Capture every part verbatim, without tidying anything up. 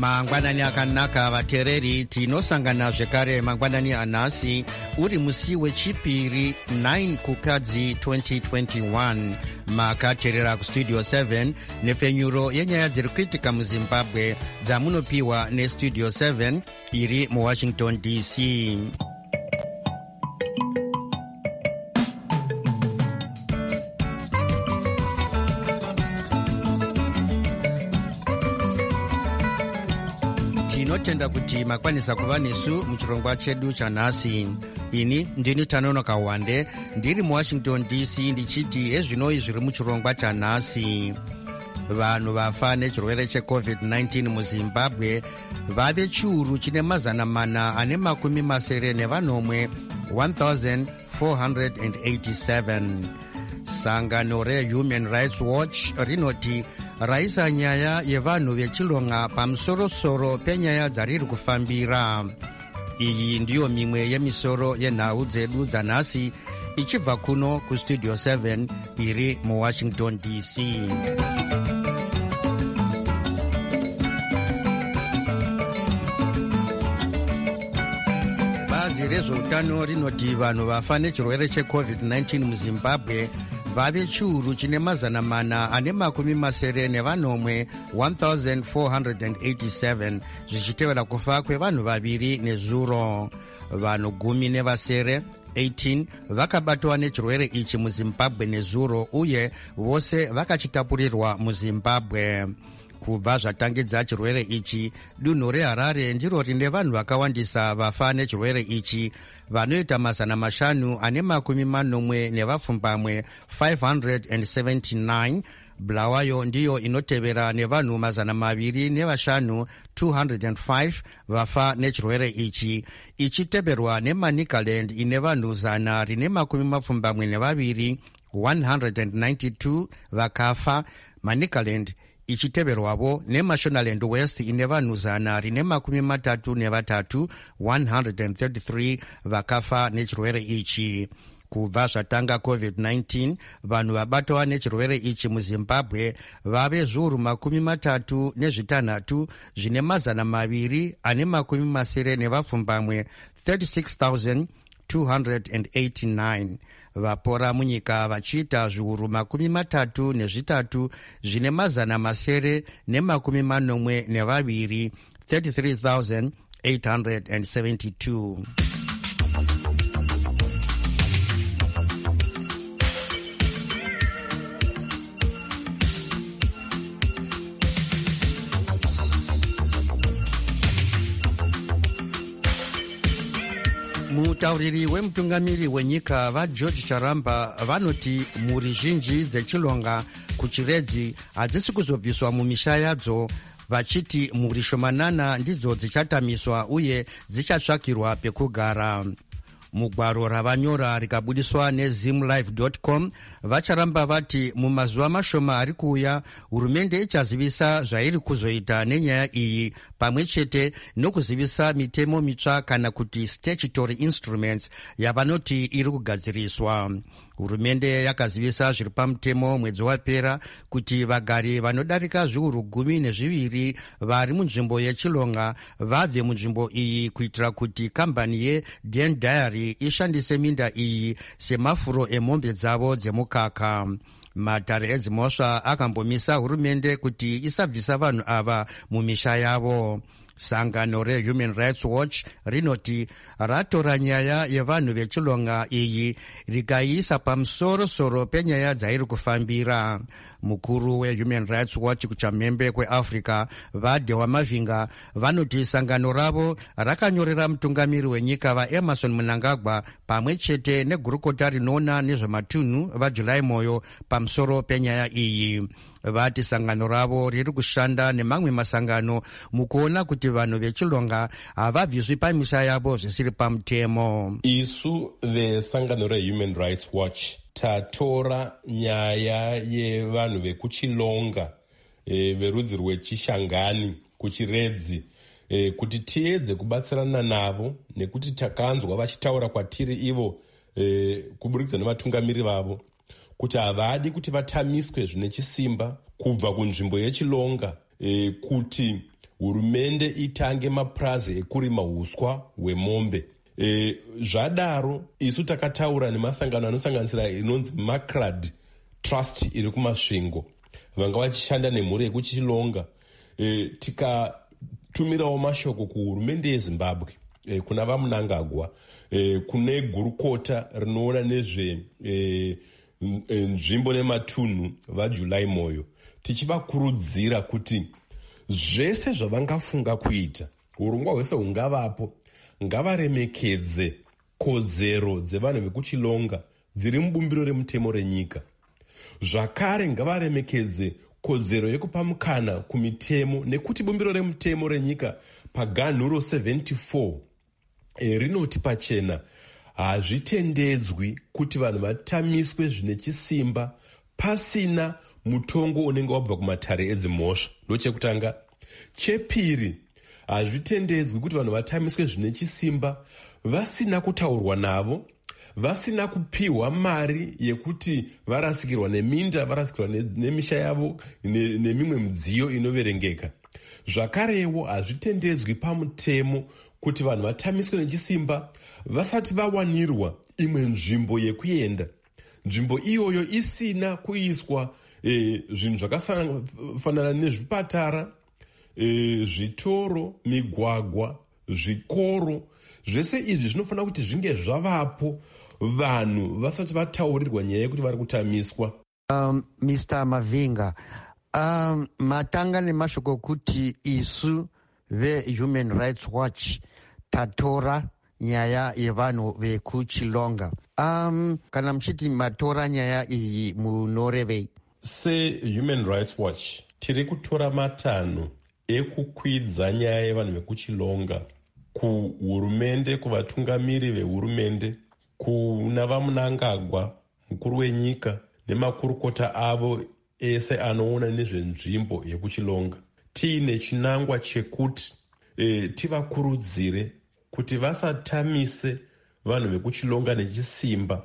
mangwanani akanaka vateereri, tinosangana zvekare mangwanani anhasi uri musi wechipiri tisa kukadzi twenty twenty-one. makateerera kustudio seven nepfenyuro yenyaya dziri kuitika muzimbabwe dzamunopiwa nestudio seven iri muwashington D C. tinotenda kuti makwanisa kuva nesu muchirongwa chedu chanhasi. ini ndini Tanonoka Wande ndiri muwashington D C ndichiti ezvinoi zviri muchirongwa chanhasi. vanhu vafa nechirwere checovid nineteen muzimbabwe vave chiuru chine mazana mana ane makumi masere nevanomwe one thousand four hundred eighty-seven. sangano rehuman rights watch rinoti raisa nyaya yevanhu vechilonga pamusorosoro penyaya dzariri kufambira. iyi ndiyo mimwe yemisoro yenhau dzedu dzanhasi ichibva kuno kustudio seven iri muwashington D C. bazi rezveutano rinoti vanhu vafa nechirwere checovid nineteen muzimbabwe vave chiuru chine mazana mana ane makumi masere nevanomwe one thousand four hundred eighty-seven, zvichitevera kufa kwevanhu vaviri nezuro. vanhu gumi nevasere eighteen vakabatwa nechirwere ichi muzimbabwe nezuro uye vose vakachitapurirwa muzimbabwe. kubva zvatangidza chirwere ichi, dunhu reharare ndiro rine vanhu vakawandisa vafa nechirwere ichi, vanoita mazana mashanu ane makumi manomwe nevapfumbamwe five hundred seventy-nine. bulawayo ndiyo inotevera nevanhu mazana maviri nevashanu two hundred five vafa nechirwere ichi, ichiteverwa nemanicaland ine vanhu zana rine makumi mapfumbamwe nevaviri one hundred ninety-two vakafa. manicaland ichiteverwavo nemashonaland west ine vanhu zana rine makumi matatu nevatatu one hundred thirty-three vakafa nechirwere ichi. kubva zvatanga covid nineteen vanhu vabatwa nechirwere ichi muzimbabwe vave zviuru makumi matatu nezvitanhatu zvine mazana maviri ane makumi masere nevapfumbamwe thirty-six thousand two hundred eighty-nine. vapora munyika vachiita zviuru makumi matatu nezvitatu zvine mazana masere nemakumi manomwe nevaviri thirty-three thousand eight hundred seventy-two. mutauriri wemutungamiri wenyika vageorge charamba vanoti mhuri zhinji dzechilonga kuchiredzi hadzisi kuzobviswa mumisha yadzo, vachiti mhuri shomanana ndidzo dzichatamiswa uye dzichatsvakirwa pekugara. mugwaro ravanyora rikabudiswa nezimlive dot com vacharamba vati mumazuva mashoma ari kuuya hurumende ichazivisa zvairi kuzoita nenyaya iyi pamwe chete nokuzivisa mitemo mitsva kana kuti statutory instruments yavanoti iri kugadziriswa. hurumende yakazivisa zviri pamutemo mwedzi wapera kuti vagari vanodarika zviuru gumi nezviviri vari munzvimbo yechilonga vabve munzvimbo iyi kuitira kuti kambani yeDen Dairy ishandise minda iyi semafuro emombe dzavo dzemukaka. matare edzimhosva akambomisa hurumende kuti isabvisa vanhu ava mumisha yavo. sangano rehuman rights watch rinoti ratora nyaya yevanhu vechilonga iyi rikaiisa pamusorosoro penyaya dzairi kufambira. mukuru wehuman rights watch kuchamhembe kweafrica vadewa mavhinga vanoti sangano ravo rakanyorera mutungamiri wenyika vaemerson mnangagwa pamwe chete negurukota rinoona nezvematunhu vajuly moyo pamusoro penyaya iyi. vati sangano ravo riri kushanda nemamwe masangano mukuona kuti vanhu vechilonga havabviswi pamisha yavo zvisiri pamutemo. isu vesangano rehuman rights watch tatora nyaya yevanhu vekuchilonga e, verudzi rwechishangani kuchiredzi e, kuti tiedze kubatsirana navo nekuti takanzwa vachitaura kwatiri ivo e, kuburikidza nematungamiri vavo kuti havadi kuti vatamiswe zvine chisimba kubva kunzvimbo yechilonga e, kuti hurumende itange mapurazi ekurima uswa hwemombe. E, zvadaro isu takataura nemasangano anosanganisira inonzi Macrad Trust iri kumasvingo, vanga vachishanda nemhuri yekuchilonga. E, tikatumirawo mashoko kuhurumende yeZimbabwe, e, kuna vaMnangagwa, e, kune gurukota rinoona nezve e, nzvimbo nematunhu vaJuly Moyo, tichivakurudzira kuti zvese zvavangafunga kuita, urongwa hwese hungavapo, ngavaremekedze kodzero dzevanhu vekuchilonga dziri mubumbiro remutemo renyika. Zvakare ngavaremekedze kodzero yekupa mukana kumitemo, nekuti bumbiro remutemo renyika paganhuro seventy-four e, rinoti pachena hazvitendedzwi kuti vanhu vatamiswe zvine chisimba pasina mutongo unenge wabva kumatare edzimhosva. Ndochekutanga. Chepiri, hazvitendedzwi kuti vanhu vatamiswe zvine chisimba vasina kutaurwa navo, vasina kupiwa mari yekuti varasikirwa neminda, varasikirwa nemisha yavo nemimwe midziyo inoverengeka. Zvakarewo hazvitendedzwi pamutemo kuti vanhu vatamiswe nechisimba vasati vawanirwa imwe nzvimbo yekuenda, nzvimbo iyoyo isina kuiswa e, zvinhu zvakafanana nezvipatara, e, zvitoro, migwagwa, zvikoro. Zvese izvi zvinofanira kuti zvinge zvavapo vanhu vasati vataurirwa nyaya yekuti vari kutamiswa. Um, Mister Mavinga, um, matanga nemashoko kuti isu veHuman Rights Watch tatora nyaya yevanhu vekuchilonga. Um, kana muchiti matora nyaya iyi munorevei? SeHuman Rights Watch tiri kutora matanho ekukwidza nyaya yevanhu vekuchilonga kuhurumende, kuvatungamiri vehurumende, kuna vaMnangagwa, mukuru wenyika, nemakurukota avo ese anoona nezvenzvimbo yekuchilonga, tiine chinangwa chekuti e, tivakurudzire kuti vasatamise vanhu vekuchilonga nechisimba,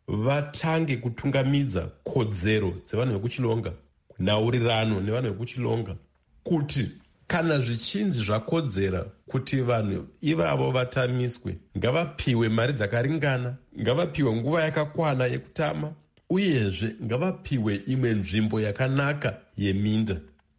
vatange kutungamidza kodzero dzevanhu vekuchilonga, nhaurirano nevanhu vekuchilonga, kuti kana zvichinzi zvakodzera kuti vanhu ivavo vatamiswe, ngavapiwe mari dzakaringana, ngavapiwe nguva yakakwana yekutama, uyezve ngavapiwe imwe nzvimbo yakanaka yeminda.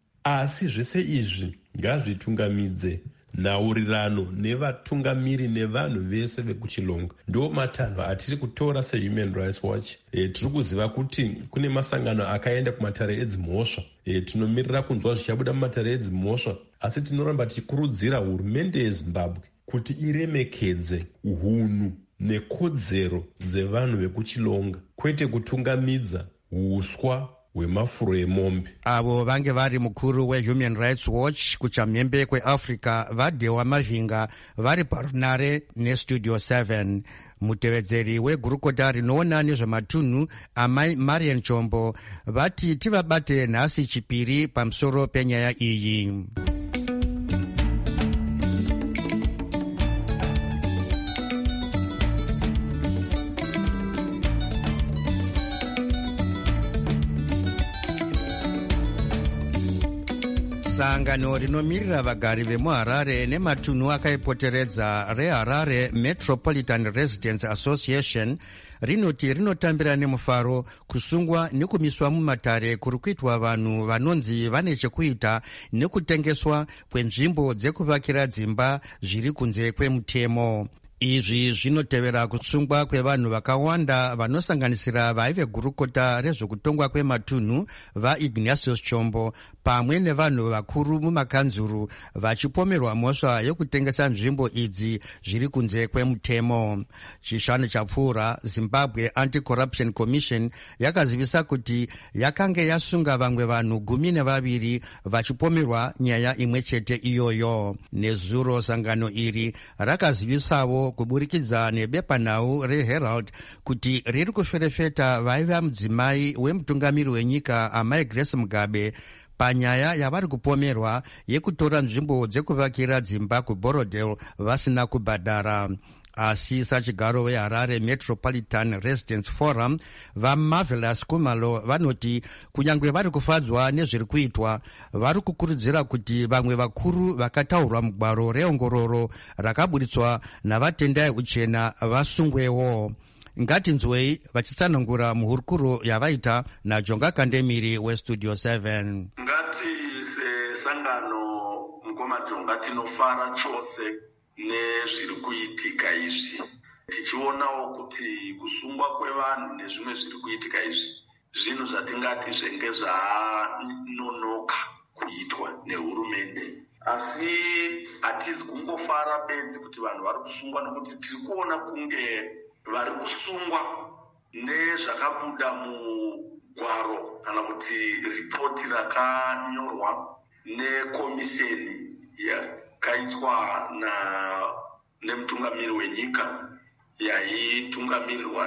Asi zvese izvi ngazvitungamidze nhaurirano nevatungamiri nevanhu vese vekuchilonga. Ndo matanho atiri kutora seHuman Rights Watch. E, tiri kuziva kuti kune masangano akaenda kumatare edzimhosva. E, tinomirira kunzwa zvichabuda mumatare edzimhosva, asi tinoramba tichikurudzira hurumende yeZimbabwe kuti iremekedze hunhu nekodzero dzevanhu vekuchilonga, kwete kutungamidza uswa hwemafuro emombe. Avo vange vari mukuru weHuman Rights Watch kuchamhembe kweAfrica vaDhewa Mavinga vari parunare neStudio seven. Mutevedzeri wegurukota rinoona nezvematunhu amai Marian Chombo vati tivabate nhasi chipiri pamusoro penyaya iyi. Sangano rinomirira vagari vemuHarare nematunhu akaipoteredza reHarare Metropolitan Residents Association rinoti rinotambira nemufaro kusungwa nekumiswa mumatare kuri kuitwa vanhu vanonzi vane chekuita nekutengeswa kwenzvimbo dzekuvakira dzimba zviri kunze kwemutemo. Izvi zvinotevera kusungwa kwevanhu vakawanda vanosanganisira vaive gurukota rezvekutongwa kwematunhu vaIgnatius Chombo pamwe nevanhu vakuru mumakanzuru vachipomerwa mhosva yokutengesa nzvimbo idzi zviri kunze kwemutemo. Chishanu chapfuura, Zimbabwe Anti-Corruption Commission yakazivisa kuti yakange yasunga vamwe vanhu gumi nevaviri vachipomerwa nyaya imwe chete iyoyo. Nezuro sangano iri rakazivisawo kuburikidza nebepanhau reHerald kuti riri kuferefeta vaiva mudzimai wemutungamiri wenyika amai Grace Mugabe panyaya yavari kupomerwa yekutora nzvimbo dzekuvakira dzimba kuBorodale vasina kubhadhara. asi sachigaro weharare Metropolitan Residents Forum vaMarvelous Kumalo vanoti kunyange vari kufadzwa nezviri kuitwa, vari kukurudzira kuti vamwe vakuru vakataurwa mugwaro reongororo rakaburitswa navatendai uchena vasungwewo. Ngatinzwei vachitsanangura muhurukuro yavaita naJonga Kandemiri weStudio seven. Ngati sesangano mukoma Jonga tinofara chose nezviri kuitika izvi, tichionawo kuti kusungwa kwevanhu nezvimwe zviri kuitika izvi zvinhu zvatingati zvenge zvanonoka kuitwa nehurumende. Asi hatizi kungofara bedzi kuti vanhu vari kusungwa, nokuti tiri kuona kunge vari kusungwa nezvakabuda mugwaro kana kuti ripoti rakanyorwa nekomisheni yakaiswa na nemutungamiri wenyika yaitungamirirwa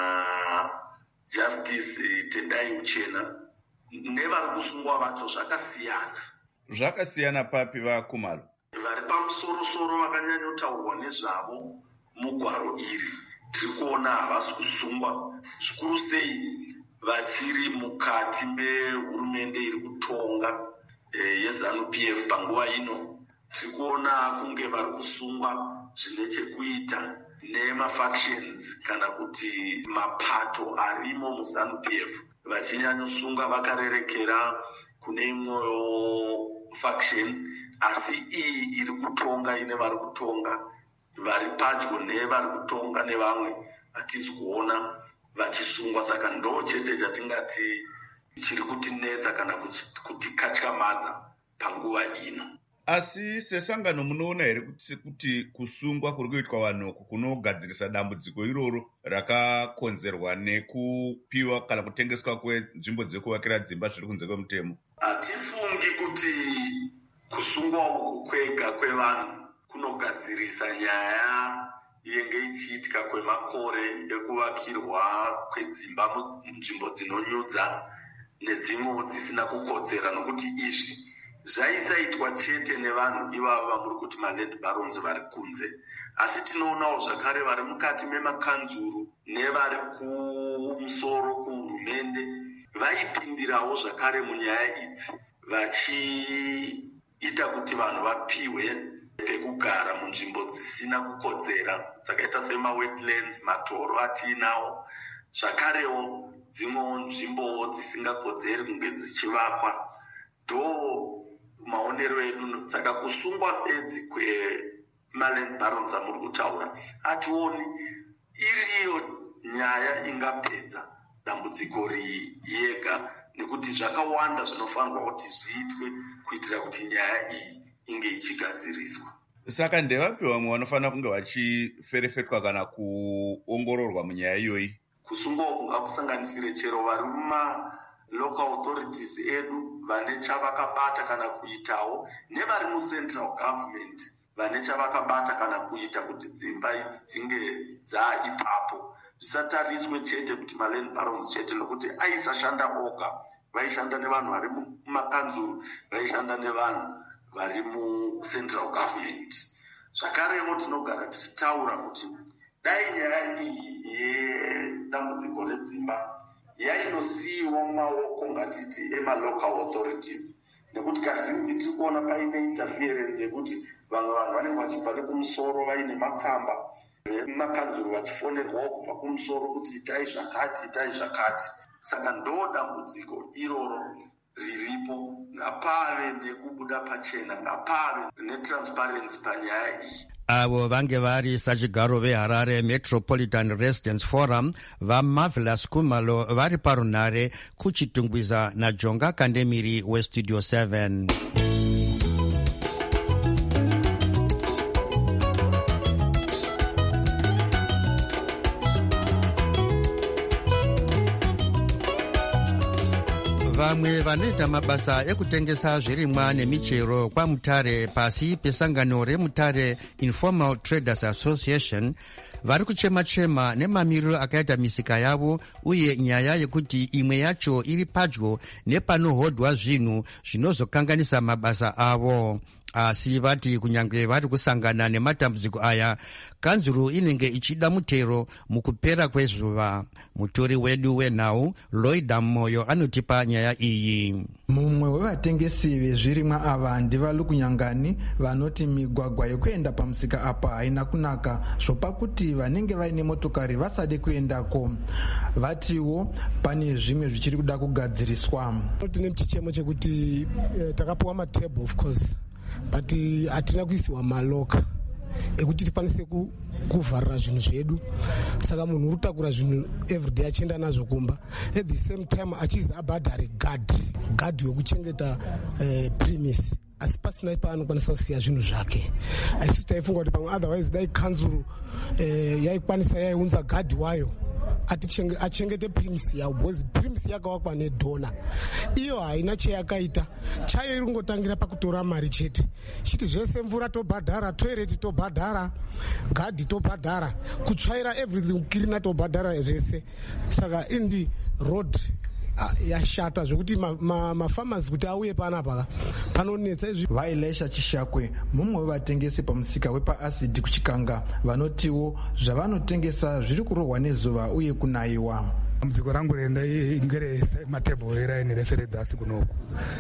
naJustice Tendai Uchena. Nevari kusungwa vacho zvakasiyana. Zvakasiyana papi vaKumalo? Vari pamusoro-soro vakanyanyotaurwa nezvavo mugwaro iri tiri kuona havasi kusungwa, zvikuru sei vachiri mukati mehurumende iri kutonga e, yeZANU P F panguva ino. Tiri kuona kunge vari kusungwa zvine chekuita nemafactions kana kuti mapato arimo muZANU P F, vachinyanyosunga vakarerekera kune imwewo faction, asi iyi iri kutonga ine vari kutonga, vari padyo nevari kutonga nevamwe hatizi kuona vachisungwa. Saka ndo chete chatingati chiri kutinetsa kana kutikatyamadza panguva ino. Asi sesangano munoona here kuti, kuti kusungwa kuri kuitwa vanhu kunogadzirisa dambudziko iroro rakakonzerwa nekupiwa kana kutengeswa kwenzvimbo dzekuvakira dzimba zviri kunze kwemutemo? Hatifungi kuti kusungwa uku kwega kwevanhu kunogadzirisa nyaya yenge ichiitika kwemakore yekuvakirwa kwedzimba munzvimbo dzinonyudza nedzimwewo dzisina kukodzera, nokuti izvi zvaisaitwa chete nevanhu ivava muri kuti maland barons vari kunze, asi tinoonawo zvakare vari mukati memakanzuru nevari kumusoro kuhurumende vaipindirawo zvakare munyaya idzi, vachiita kuti vanhu vapiwe pekugara munzvimbo dzisina kukodzera dzakaita semawetlands, matoro atiinawo, zvakarewo dzimwewo nzvimbo dzisingakodzeri kunge dzichivakwa. Do maonero edu saka kusungwa bedzi kwemaland barons amuri kutaura hationi iriyo nyaya ingapedza dambudziko riyega, nekuti zvakawanda zvinofanirwa kuti zviitwe kuitira kuti nyaya iyi inge ichigadziriswa. Saka ndevapi vamwe vanofanira kunge vachiferefetwa kana kuongororwa munyaya iyoyi? Kusungwa uku ngakusanganisire chero vari muma local authorities edu vane chavakabata kana kuitawo, nevari mucentral government vane chavakabata kana kuita kuti dzimba idzi dzinge dzaa ipapo. Zvisatariswe chete kuti maland barons chete, nokuti aisashanda oga, vaishanda nevanhu vari mumakanzuru, vaishanda nevanhu vari mucentral government. Zvakarewo tinogara tichitaura kuti dai nyaya iyi yedambudziko redzimba yainosiyiwa mumaoko ngatiti emalocal authorities, nekuti kazhinji tiri kuona paine interference yekuti vamwe vanhu vanenge vachibva nekumusoro vaine matsamba vemakanzuru vachifonerwawo kubva kumusoro kuti itai zvakati itai zvakati. Saka ndo dambudziko iroro riripo. Ngapave nekubuda pachena, ngapave netransparency panyaya iyi. Avo vange vari sachigaro veHarare Metropolitan Residents Forum vaMarvelous Kumalo vari parunhare kuchitungwiza naJonga Kandemiri weStudio seven. Vamwe vanoita mabasa ekutengesa zvirimwa nemichero kwaMutare pasi pesangano reMutare Informal Traders Association vari kuchema-chema nemamiriro akaita misika yavo, uye nyaya yekuti imwe yacho iri padyo nepanohodhwa zvinhu zvinozokanganisa mabasa avo. asi vati kunyange vari kusangana nematambudziko aya, kanzuru inenge ichida mutero mukupera kwezuva. Mutori wedu wenhau Loida Moyo anotipa nyaya iyi. Mumwe wevatengesi vezvirimwa ava ndivalukunyangani vanoti migwagwa yekuenda pamusika apa haina kunaka, zvopa kuti vanenge vaine motokari vasade kuendako. Vatiwo pane zvimwe zvichiri kuda kugadziriswa. Tine chichemo chekuti takapiwa matable of course, but hatina kuisiwa maloka ekuti tikwanise kuvharira zvinhu zvedu, saka munhu uri kutakura zvinhu everyday achienda nazvo kumba, at the same time achizi abhadhare gadhi gadhi yokuchengeta eh, premise, asi pasina paanokwanisa kusiya zvinhu zvake. Isusu taifunga kuti pamwe otherwise dai kanzuru eh, yaikwanisa yaiunza gadhi wayo achengete primis yawo, because primis yakavakwa nedhona, iyo haina cheyakaita, chayo iri kungotangira pakutora mari chete. Chiti zvese mvura tobhadhara, toireti tobhadhara, gadhi tobhadhara, kutsvaira everything, kirina tobhadhara zvese. Saka indi road yashata zvokuti mafarmers kuti auye panapa panonetsa izvi. Vailesha Chishakwe, mumwe wevatengesi pamusika wepaAcid kuchikanga, vanotiwo zvavanotengesa zviri kurohwa nezuva uye kunayiwa. Dambudziko rangu renda ingere matebho eraini resere dzasi kunoku.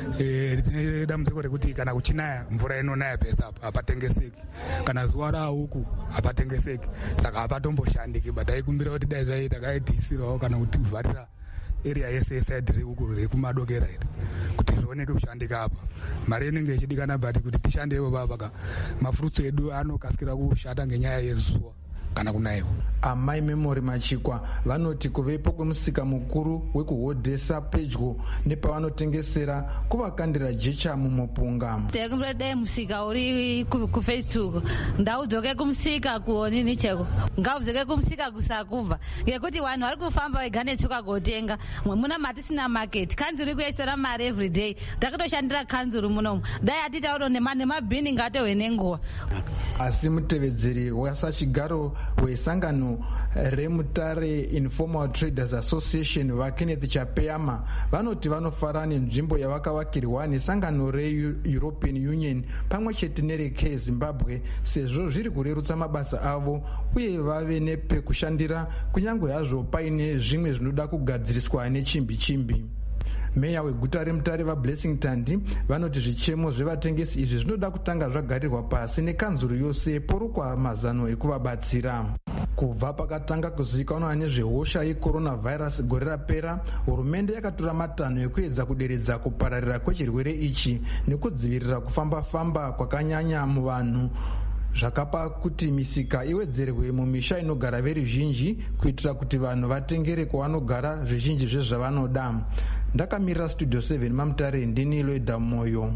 E, dambudziko rekuti kana kuchinaya mvura inonaya pesa hapatengeseki, kana zuva rauku hapatengeseki, saka hapatomboshandi. But taikumbira kuti dai zvaita kaidhisirawo kana kuti kuvharira area yese yesaidhi uku rekumadokera iri kuti zvioneke kushandika apa. Mari inenge ichidikana bhati kuti tishandewo papa, mafurutso edu anokasikira kushata ngenyaya yezuva kana kunaiwa. Amai Memory Machikwa vanoti kuvepo kwemusika mukuru wekuhodhesa pedyo nepavanotengesera kuvakandira jecha mumupunga. Tekumrede musika uri kufacebook ndaudzoke kumusika kuonini cheko ngaudzoke kumusika kusakuva ngekuti vanhu vari kufamba vega netsoka gotenga. Muna matisina market, kanzuru kuestora mari every day, takatoshandira kanzuru munomu dai atitauro nemabhini ngatohwe nenguva. Asi mutevedzeri wasachigaro wesangano remutare Informal Traders Association vaKenneth Chapeyama vanoti vanofara nenzvimbo yavakavakirwa nesangano reEuropean Union pamwe chete nereke Zimbabwe, sezvo zviri kurerutsa mabasa avo uye vave nepekushandira kunyange hazvo paine zvimwe zvinoda kugadziriswa nechimbi chimbi. Meya weguta remutare vaBlessing Tandi vanoti zvichemo zvevatengesi izvi zvinoda kutanga zvagarirwa pasi nekanzuru yose porukwa mazano ekuvabatsira. Kubva pakatanga kuzivikanwa nezvehosha yeCoronavirus gore rapera, hurumende yakatora matanho ekuedza kuderedza kupararira kwechirwere ichi nekudzivirira kufamba-famba kwakanyanya muvanhu, zvakapa kuti misika iwedzerwe mumisha inogara veruzhinji kuitira kuti vanhu vatengere kwavanogara zvizhinji zvezvavanoda. Ndakamirira Studio seven mamutare, ndini Loida Moyo.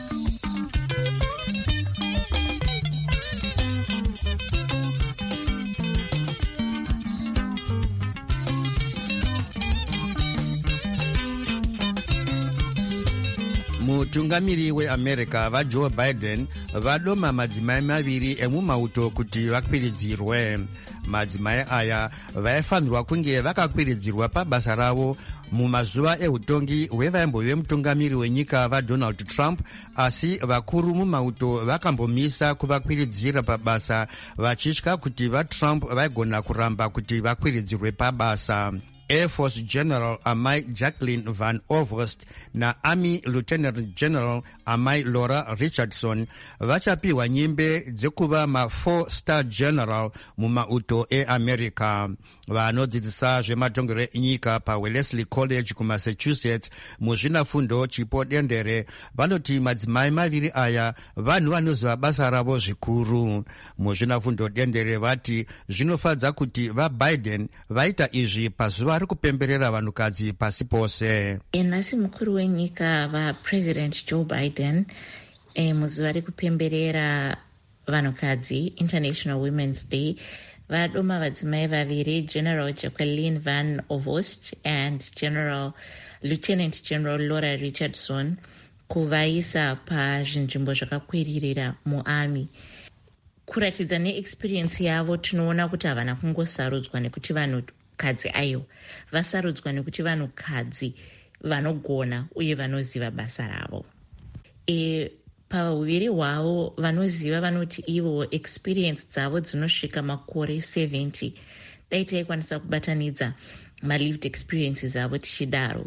Mutungamiri weAmerica vaJoe Biden vadoma madzimai maviri emumauto kuti vakwiridzirwe. Madzimai aya vaifanirwa kunge vakakwiridzirwa pabasa ravo mumazuva eutongi hwevaimbowe mutungamiri wenyika vaDonald Trump, asi vakuru mumauto vakambomisa kuvakwiridzira pabasa vachitya kuti vaTrump vaigona kuramba kuti vakwiridzirwe pabasa. Air Force General Amai Jacqueline Van Ovorst na Army Lieutenant General Amai Laura Richardson vachapiwa nyimbe dzekuva ma four star general mumauto eAmerica. Vanodzidzisa zvematongero enyika paWellesley College kuMassachusetts muzvinafundo chipo dendere vanoti madzimai maviri aya vanhu vanoziva basa ravo zvikuru. Muzvinafundo dendere vati zvinofadza kuti vaBiden vaita izvi pazuva rekupemberera vanhukadzi pasi pose. Nhasi mukuru wenyika vaPresident Joe Biden e, muzuva rekupemberera vanhukadzi International Women's Day vadoma vadzimai vaviri, General Jacqueline Van Ovorst and General Lieutenant General Laura Richardson, kuvaisa pazvinzvimbo zvakakwiririra muarmy. Kuratidza neexperience yavo tinoona kuti havana kungosarudzwa nekuti vanhukadzi ayo, vasarudzwa nekuti vanhukadzi vanogona uye vanoziva basa ravo. E, pauviri hwavo vanoziva vanoti ivo experience dzavo dzinosvika makore seventy dai taikwanisa kubatanidza malived experiences avo tichidaro.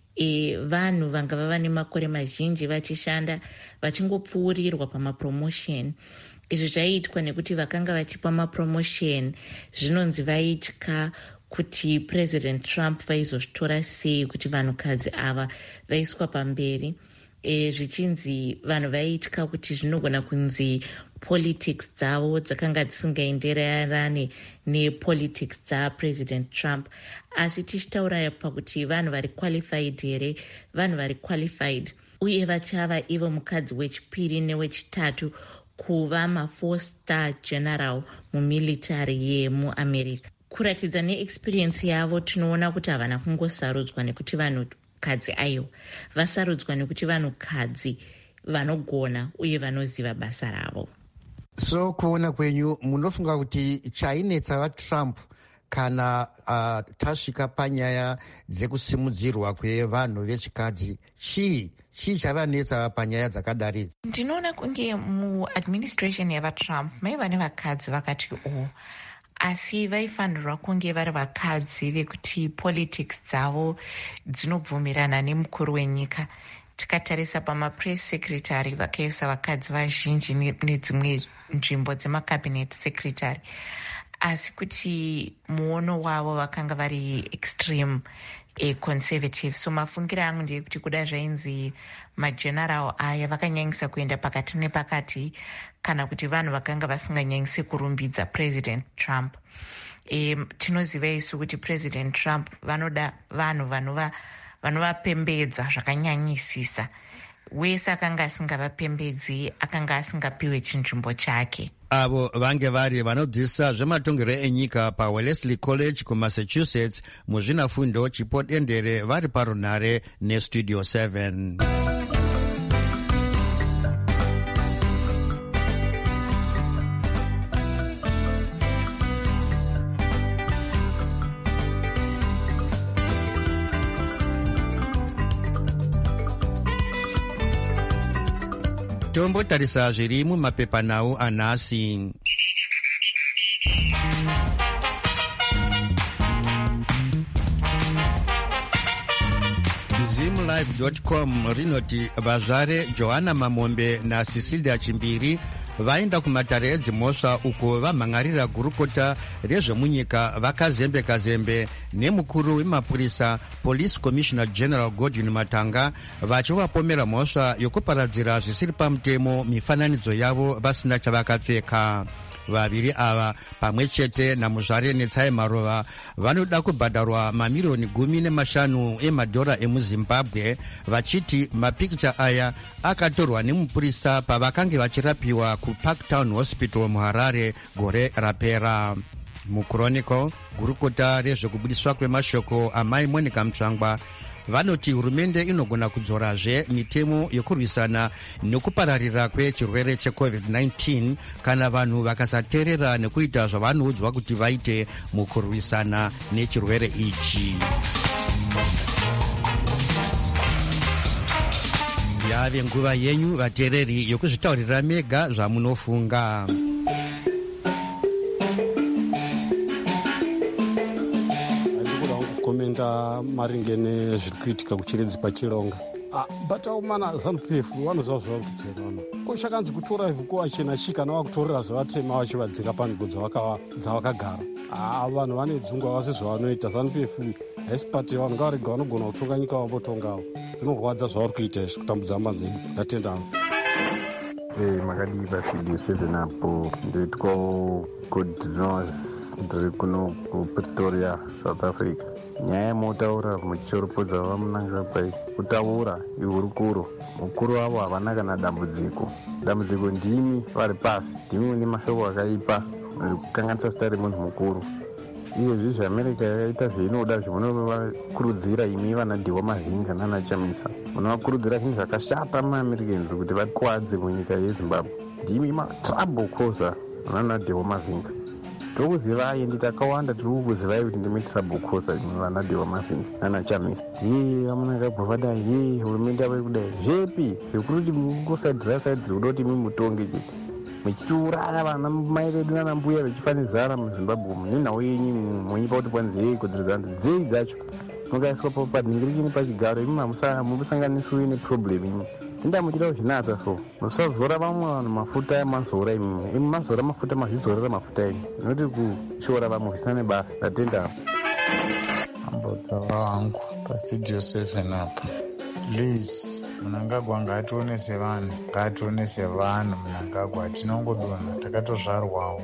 E, vanhu vanga vava nemakore mazhinji vachishanda vachingopfuurirwa pamapromotion. Izvi zvaiitwa nekuti vakanga vachipa mapromotion zvinonzi vaitya kuti President Trump vaizozvitora sei kuti vanhukadzi ava vaiswa pamberi. E, zvichinzi vanhu vaitya kuti zvinogona kunzi politics dzavo dzakanga dzisingaenderane nepolitics dzaPresident Trump. Asi tichitaura pakuti vanhu vari qualified here, vanhu vari qualified uye vachava ivo mukadzi wechipiri newechitatu kuva ma-four star general mumilitary yemuamerica. Kuratidza neexperience yavo tinoona kuti havana kungosarudzwa nekuti vanhukadzi ayo, vasarudzwa nekuti vanhukadzi vanogona uye vanoziva basa ravo. So kuona kwenyu munofunga kuti chainetsa vaTrump kana uh, tasvika panyaya dzekusimudzirwa kwevanhu vechikadzi chii chii chavanetsa panyaya dzakadaridzi? Ndinoona kunge muadministration yavaTrump maiva nevakadzi vakati o, asi vaifanirwa kunge vari vakadzi vekuti politics dzavo dzinobvumirana nemukuru wenyika. Tikatarisa pamapress secretary vakaisa vakadzi vazhinji nedzimwe nzvimbo dzemacabinet secretary, asi kuti muono wavo vakanga vari extreme e conservative. So mafungiro angu ndeyekuti kuda zvainzi mageneral aya vakanyanyisa kuenda pakati nepakati, kana kuti vanhu vakanga vasinganyanyisi kurumbidza President Trump. E, tinoziva isu kuti President Trump vanoda vanhu vanova vanovapembedza zvakanyanyisisa. Wese akanga asingavapembedzi akanga asingapiwe chinzvimbo chake. Avo vange vari vanodzidzisa zvematongero enyika paWellesley College kuMassachusetts muzvinafundo chipodendere vari parunhare nestudio seven. Tombotarisa zviri mumapepanhau anhasi. zimlive dot com rinoti vazvare Johanna Mamombe naCecilia Chimbiri vaenda kumatare edzimhosva uko vamhangarira gurukota rezvemunyika vakazembe-kazembe nemukuru wemapurisa Police Commissioner General Godwin Matanga vachivapomera mhosva yokuparadzira zvisiri pamutemo mifananidzo yavo vasina chavakapfeka. Vaviri ava pamwe chete namuzvare Netsai Marova vanoda kubhadharwa mamirioni gumi nemashanu emadhora emuZimbabwe vachiti mapikicha aya akatorwa nemupurisa pavakange vachirapiwa kuParktown Hospital muHarare gore rapera. Muchronicle, gurukota rezvekubudiswa kwemashoko amai Monica Mutsvangwa vanoti hurumende inogona kudzorazve mitemo yokurwisana nekupararira kwechirwere checovid nineteen kana vanhu vakasateerera nekuita zvavanoudzwa kuti vaite mukurwisana nechirwere ichi. Yave nguva yenyu vateereri yokuzvitaurira mega zvamunofunga. Komenda maringe nezviri kuitika kuchiredzi pachilonga bataumana ZANU-P F vanoziva zvavari kuteerana koshakanzi kutora ivhuko vachena chika navakutorera zvavatema vachivadzika panzvimbo dzavakagara. Vanhu vane dzungwa vasi zvavanoita. ZANU-P F haisi pati vanhu ngavarega vanogona kutonga nyika vambotongawo. Zvinorwadza zvavari kuita izvi kutambudza hama dzedu. Ndatendana. Hey, makadiva studio seven apo ndoitwawo good news ndiri kuno kuPretoria, South Africa. Nyaya yemotaura muchichoropodza vamunanga pai kutaura ihurukuro. Mukuru wavo havana kana dambudziko. Dambudziko ndimi vari pasi, ndimi mune mashoko akaipa iri kukanganisa zita remunhu mukuru. Izvezvi zveAmerica yakaita zveinoda zvemunovakurudzira imi vana Dhiwa Mavhinga nana Chamisa. Munovakurudzira zvinhu zvakashata muAmericans kuti vakuwadze munyika yeZimbabwe. Ndimi maTrouble causer nana Dhiwa Mavhinga. tiri kuzivai ende takawanda tiri kukuzivai kuti ndimi trouble causer vana dewa mafini nana chamisa ye vamunangabva vadai ye hurumende yava kudai zvepi zvikuru kuti mukosaidhira saidhiri kuda kuti mimutonge chete muchitiuraya vana mai vedu nana mbuya vechifanizara muzimbabwe munenhau yenyu munyipa kuti kwanzi hei kodzeredzana dzei dzacho mukaiswa panhingirikini pachigaro imi hamusanganiswi neproblem imi tenda muchida kuzvinatsa so musazora vamwe vanhu mafuta amazora imimi imi mazora mafuta mazvizorera mafuta imi inoti kushora vamwe zvisina nebasa tatenda ambotaura wangu pastudio seven apa please munangagwa ngaationese vanhu ngaationese vanhu munangagwa tinongodonha takatozvarwawo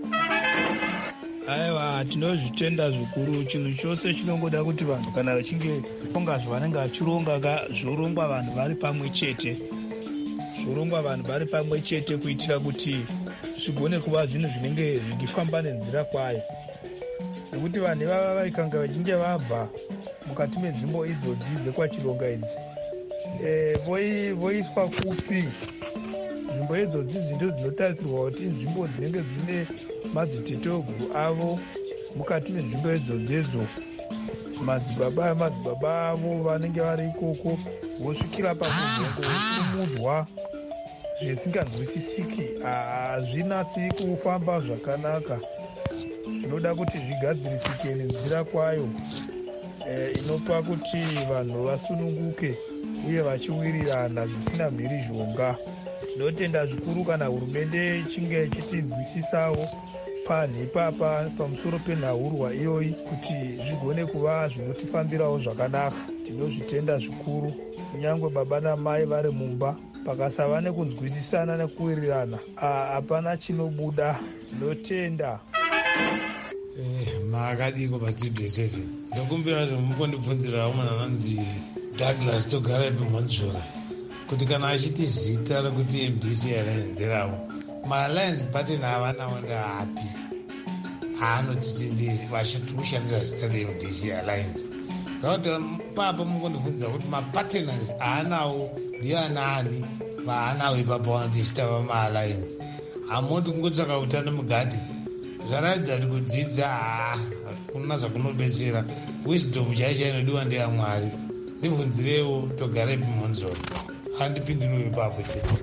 aiwa tinozvitenda zvikuru chinhu chose chinongoda kuti vanhu kana vachinge ronga zvavanenge vachironga ka zvorongwa vanhu vari pamwe chete zvorongwa vanhu vari pamwe chete kuitira kuti zvigone kuva zvinhu zvinenge zvichifamba nenzira kwayo nekuti vanhu ivava vaikanga vachinge vabva mukati menzvimbo idzodzi dzekwachironga idzi e, voiswa kupi nzvimbo idzodzi ndo dzinotarisirwa kuti nzvimbo dzinenge dzine madziteteguru avo mukati menzvimbo idzodzedzo madzibaba madzibaba avo vanenge vari ikoko vosvikira pakugongo vosumudzwa zvisinganzwisisiki hazvinatsi kufamba zvakanaka zvinoda kuti zvigadzirisike nenzira kwayo e, inopa kuti vanhu vasununguke uye vachiwirirana zvisina mhiri zhonga. Tinotenda zvikuru kana hurumende ichinge ichitinzwisisawo panhi ipapa pamusoro penhahurwa iyoyi kuti zvigone kuva zvinotifambirawo zvakanaka. Tinozvitenda zvikuru kunyange baba namai vari mumba pakasava nekunzwisisana nekuwirirana hapana chinobuda. Tinotenda eh makadiko pastudio seven ndokumbira zvomukondibvunzirawo munhu anonzi Douglas togara epimhonzvora kuti kana achiti zita rekuti M D C Alliance nderawo maalliance pattern havanawo ndaapi haanotiti vachitikushandisa zita re-M D C Alliance ngakuti papa mukondibvunzira kuti mapartners haanawo ndiyo anaani vaanawo ipapa vanoti chitava maalliance hamoti kungotsvaka utano mugadi zvaratidza kuti kudzidza haa kuna zvakunobetsera wisdom chaicho inodiwa ndeyamwari. Ndibvunzirewo togara epimhonzoro handipindiriwo ipapo chete.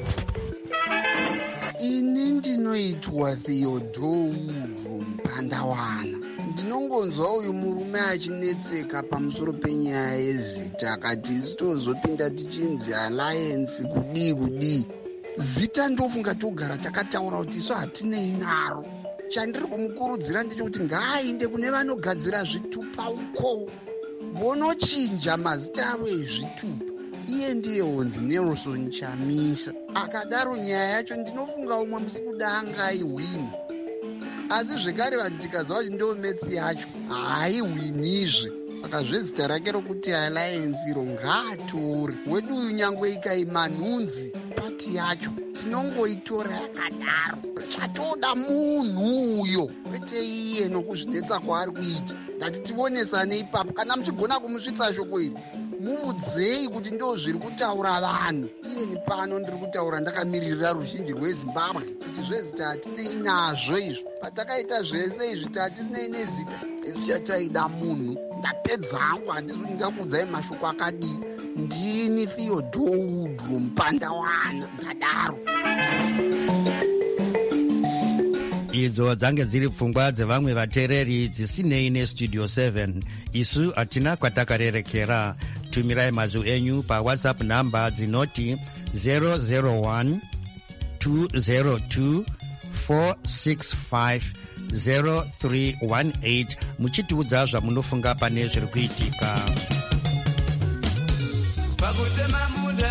Ini ndinoitwa Theodore Mpandawana. Ndinongonzwa uyu murume achinetseka pamusoro penyaya yezita akati isitozopinda tichinzi alliance kudii kudii. Zita ndofunga togara takataura kuti isu hatinei naro. Chandiri kumukurudzira ndechekuti ngaainde kune vanogadzira zvitupa uko vonochinja mazita avo ezvitupa. Iye ndiye honzi Nelson Chamisa. Akadaro nyaya yacho ndinofunga umwe musi kuda angaihwini. Asi zvekare vanhu tikazwa kuti ndo metsi yacho haihwinizve. Saka zvezita rake rokuti alliance iro ngaatore. Wedu uyu nyangwe ikaima nhunzi pati yacho tinongoitora yakadaro. Chatoda munhu uyo kwete iye nokuzvinetsa kwaari kuita. Ngati tionesane ipapo kana muchigona kumusvitsa shoko iri muudzei kuti ndo zviri kutaura vanhu. Iye ni pano ndiri kutaura ndakamiririra ruzhinji rweZimbabwe kuti zvezita hatinei nazvo izvo. Patakaita zvese izvi tatisinei nezita isu chataida munhu. Ndapedza hangu handisi kuti ndingakuudzai mashoko akadii. Ndini Theodore Mpandawana ngadaro. Idzo dzange dziri pfungwa dzevamwe vateereri dzisinei nestudio seven. Isu hatina kwatakarerekera. Tumirai mazwi enyu pawhatsapp namba dzinoti zero zero one two zero two four six five zero three one eight muchitiudza zvamunofunga pane zviri kuitika. Pakutema muda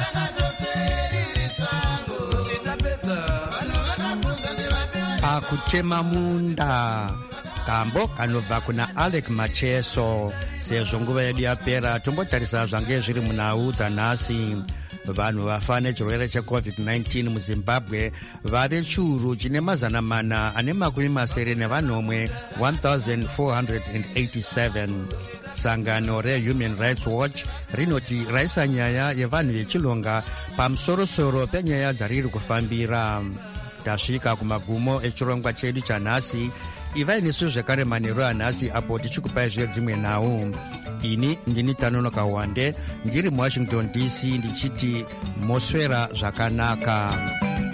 pakutema munda kambo kanobva kuna Alec Macheso. Sezvo nguva yedu yapera tombotarisa zvange zviri munhau dzanhasi. Vanhu vafa nechirwere checovid nineteen muZimbabwe vave chiuru chine mazana mana ane makumi masere nevanomwe one thousand four hundred eighty-seven. Sangano reHuman Rights Watch rinoti raisa nyaya yevanhu vechilonga pamusorosoro penyaya dzariri kufambira. Tasvika kumagumo echirongwa chedu chanhasi. ivai nisu zvekare manheru anhasi apo tichikupai zvedzimwe nhau. Ini ndini Tanono Kawande ndiri muwashington D C ndichiti moswera zvakanaka.